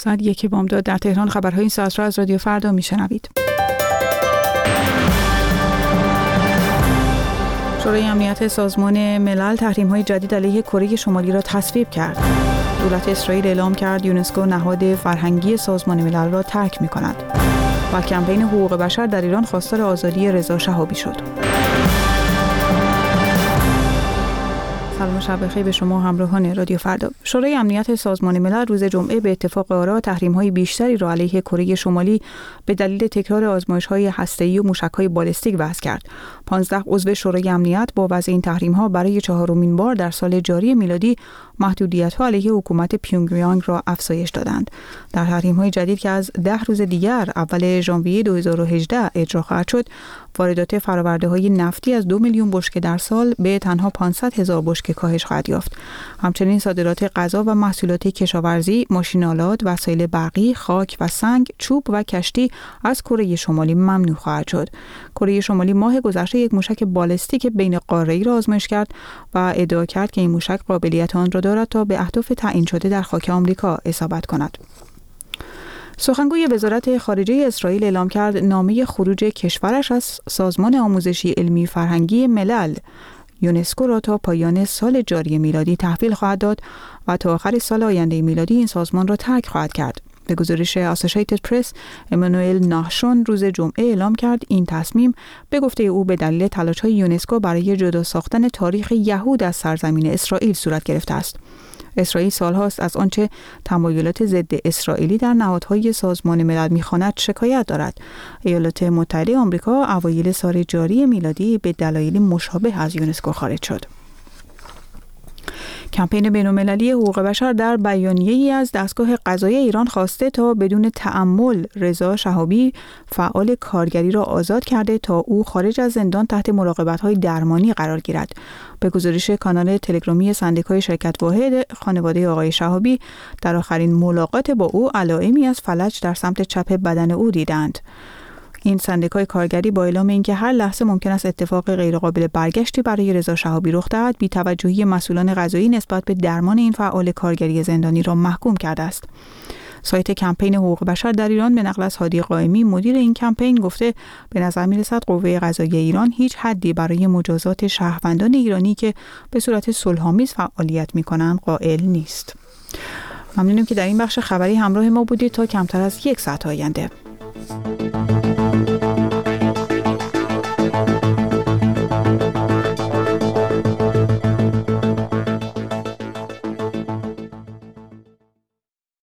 ساعت 1 بامداد در تهران. خبرهای این ساعت را از رادیو فردا میشنوید. شورای امنیت سازمان ملل تحریم‌های جدید علیه کره شمالی را تصویب کرد. دولت اسرائیل اعلام کرد یونسکو نهاد فرهنگی سازمان ملل را ترک می‌کند. و کمپین حقوق بشر در ایران خواستار آزادی رضا شهابی شد. سلام و شب بخیر به شما همراهان رادیو فردا. شورای امنیت سازمان ملل روز جمعه به اتفاق آرا تحریم‌های بیشتری را علیه کره شمالی به دلیل تکرار آزمایش‌های هسته‌ای و موشک‌های بالستیک وضع کرد. 15 عضو شورای امنیت با وضع این تحریم‌ها برای چهارمین بار در سال جاری میلادی محدودیت‌ها علیه حکومت پیونگیانگ را افزایش دادند. در تحریم‌های جدید که از 10 روز دیگر اول ژانویه 2018 اجرا خواهد شد، واردات فرآورده‌های نفتی از 2 میلیون بشکه در سال به تنها 500,000 بشکه کاهش خواهد یافت. همچنین صادرات غذا و محصولات کشاورزی، ماشین‌آلات، وسایل برقی، خاک و سنگ، چوب و کشتی از کره شمالی ممنوع خواهد شد. کره شمالی ماه گذشته یک موشک بالستیک بین قاره‌ای را آزمایش کرد و ادعا کرد که این موشک قابلیت آن را دارد تا به اهداف تعیین شده در خاک آمریکا اصابت کند. سخنگوی وزارت خارجه اسرائیل اعلام کرد نامه خروج کشورش از سازمان آموزشی علمی فرهنگی ملل یونسکو را تا پایان سال جاری میلادی تحویل خواهد داد و تا آخر سال آینده میلادی این سازمان را ترک خواهد کرد. به گزارش اسوسییتد پرس، امانوئل ناهشون روز جمعه اعلام کرد این تصمیم به گفته او به دلیل تلاش‌های یونسکو برای جدا ساختن تاریخ یهود از سرزمین اسرائیل صورت گرفته است. اسرائیل سالهاست از آنچه تمایلات ضد اسرائیلی در نهادهای سازمان ملل می‌خواند شکایت دارد. ایالات متحده آمریکا اوایل سال جاری میلادی به دلایل مشابه از یونسکو خارج شد. کمپین بین‌المللی حقوق بشر در بیانیه‌ای از دستگاه قضایی ایران خواسته تا بدون تأمل رضا شهابی فعال کارگری را آزاد کرده تا او خارج از زندان تحت مراقبت‌های درمانی قرار گیرد. به گزارش کانال تلگرامی سندیکای شرکت واحد، خانواده آقای شهابی در آخرین ملاقات با او علائمی از فلج در سمت چپ بدن او دیدند. این سندیکای کارگری با اعلام اینکه هر لحظه ممکن است اتفاق غیرقابل برگشتی برای رضا شهابی رخ دهد، بی‌توجهی مسئولان قضایی نسبت به درمان این فعال کارگری زندانی را محکوم کرده است. سایت کمپین حقوق بشر در ایران به نقل از هادی قائمی مدیر این کمپین گفته به نظر می‌رسد قوه قضاییه ایران هیچ حدی برای مجازات شهروندان ایرانی که به صورت صلح‌آمیز فعالیت می‌کنند قائل نیست. ممنونم که در این بخش خبری همراه ما بودید. تا کمتر از یک ساعت آینده